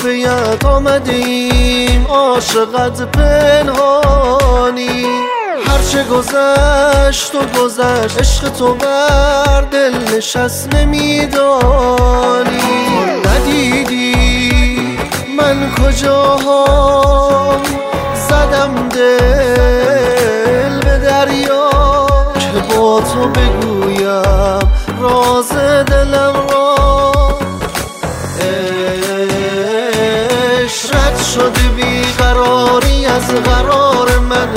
بیت آمدیم عاشقت پنهانی. هرچه گذشت و گذشت عشق تو بر دل نشست نمیدانی. ندیدی من کجاها زدم دل به دریا که با تو بگویم راز دلم را. عشرت شده بیقراری از قرار من،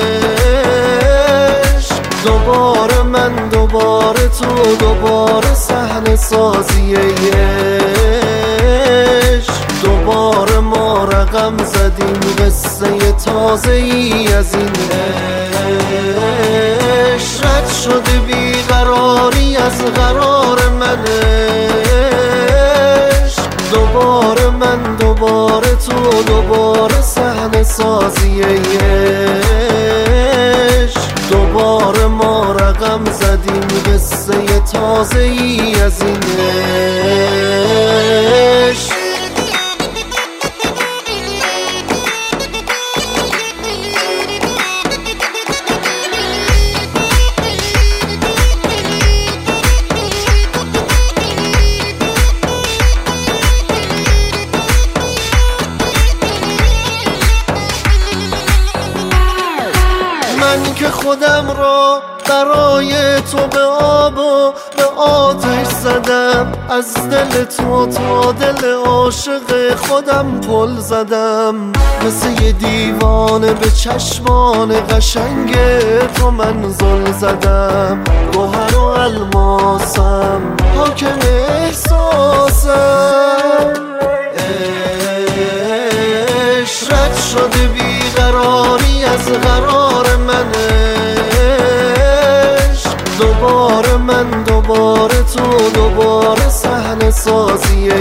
دوباره من دوباره تو دوباره صحنه سازی عشق. دوباره ما رقم زدیم قصه تازه ای از این عشرت شده بیقراری از قرار من، دوباره من دوباره تو دوباره صحنه سازی عشق. دوباره ما رقم زدیم قصه تازه ای از این عشق. من که خودم را برای تو به آب و به آتش زدم، از دل تو تا دل عاشق خودم پل زدم. مثل یه دیوانه به چشمان قشنگ تو من زل زدم. گوهر و الماسم حاکم احساسم. عشرت شده بیقراری از قرار من، دوباره من دوباره تو دوباره صحنه سازی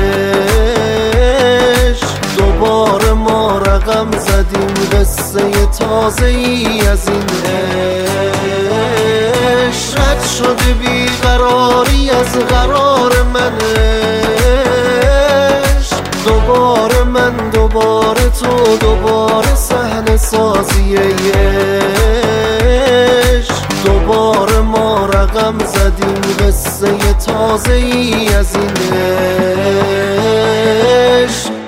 عشق. دوباره ما رقم زدیم قصه تازه ای از این عشرت شده بیقراری از قرار من، دوباره من دوباره تو دوباره صحنه سازی عشق. دوباره ما رقم زدیم قصه تازه ای از این عشق.